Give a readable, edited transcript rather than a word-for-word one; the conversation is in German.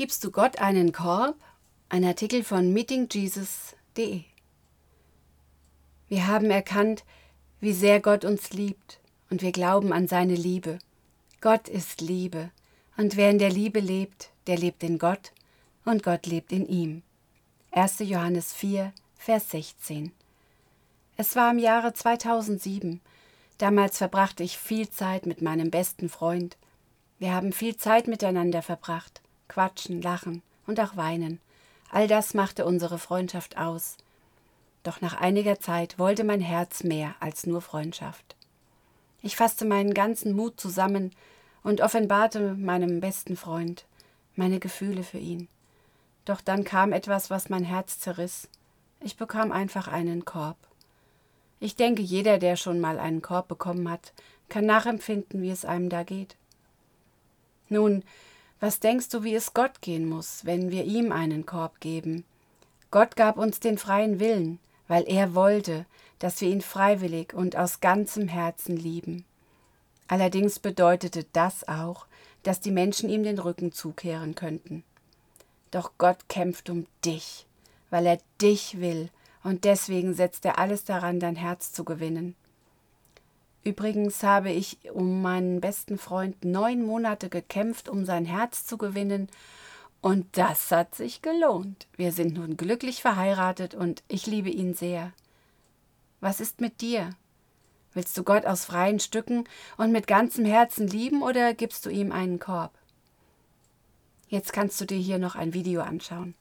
Gibst du Gott einen Korb? Ein Artikel von meetingjesus.de. Wir haben erkannt, wie sehr Gott uns liebt, und wir glauben an seine Liebe. Gott ist Liebe, und wer in der Liebe lebt, der lebt in Gott, und Gott lebt in ihm. 1. Johannes 4, Vers 16. Es war im Jahre 2007. Damals verbrachte ich viel Zeit mit meinem besten Freund. Wir haben viel Zeit miteinander verbracht. Quatschen, lachen und auch weinen. All das machte unsere Freundschaft aus. Doch nach einiger Zeit wollte mein Herz mehr als nur Freundschaft. Ich fasste meinen ganzen Mut zusammen und offenbarte meinem besten Freund meine Gefühle für ihn. Doch dann kam etwas, was mein Herz zerriss. Ich bekam einfach einen Korb. Ich denke, jeder, der schon mal einen Korb bekommen hat, kann nachempfinden, wie es einem da geht. Nun, was denkst du, wie es Gott gehen muss, wenn wir ihm einen Korb geben? Gott gab uns den freien Willen, weil er wollte, dass wir ihn freiwillig und aus ganzem Herzen lieben. Allerdings bedeutete das auch, dass die Menschen ihm den Rücken zukehren könnten. Doch Gott kämpft um dich, weil er dich will, und deswegen setzt er alles daran, dein Herz zu gewinnen. Übrigens habe ich um meinen besten Freund 9 Monate gekämpft, um sein Herz zu gewinnen, und das hat sich gelohnt. Wir sind nun glücklich verheiratet und ich liebe ihn sehr. Was ist mit dir? Willst du Gott aus freien Stücken und mit ganzem Herzen lieben, oder gibst du ihm einen Korb? Jetzt kannst du dir hier noch ein Video anschauen.